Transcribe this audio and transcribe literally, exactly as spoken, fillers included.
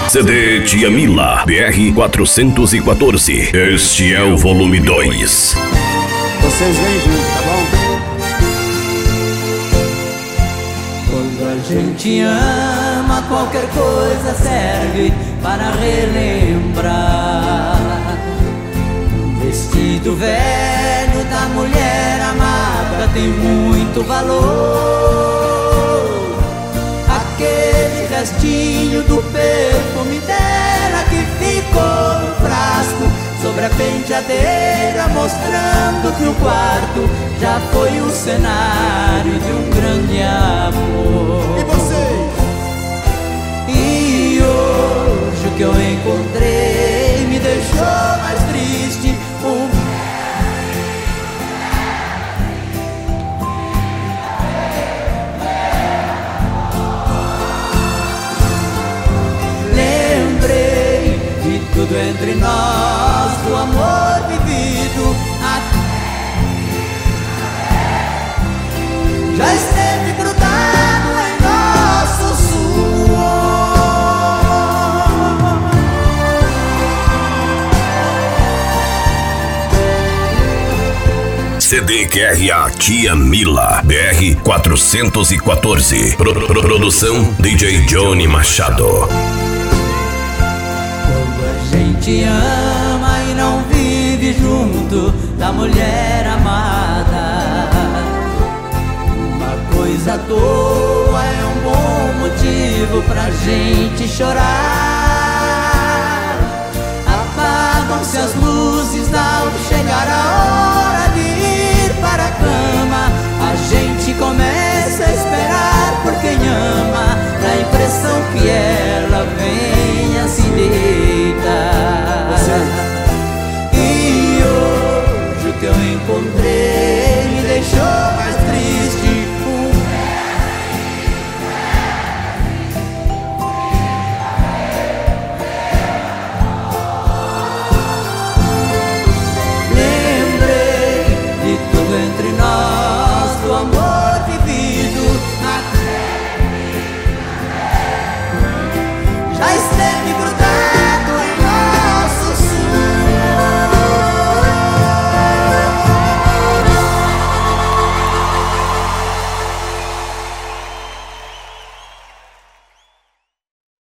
C D Tia Mila, B R quatrocentos e quatorze. Este é o volume dois. Vocês vêm juntos, tá bom? Quando a gente ama, qualquer coisa serve para relembrar. Um vestido velho da mulher amada tem muito valor. Aquele restinho do perfume dela que ficou no frasco sobre a penteadeira, mostrando que o quarto já foi o cenário de um grande amor. E vocês? E hoje o que eu encontrei me deixou mais triste. Um lembrei de tudo entre nós, do amor vivido até já esteve grudado em nosso suor. C D Q R A Tia Mila, B R quatrocentos e quatorze. Pro, pro, produção D J Johnny Machado. Quando a gente ama e não vive junto da mulher amada, uma coisa à toa é um bom motivo pra gente chorar. Apagam-se as luzes ao chegar a hora de ir para a cama. A gente começa a esperar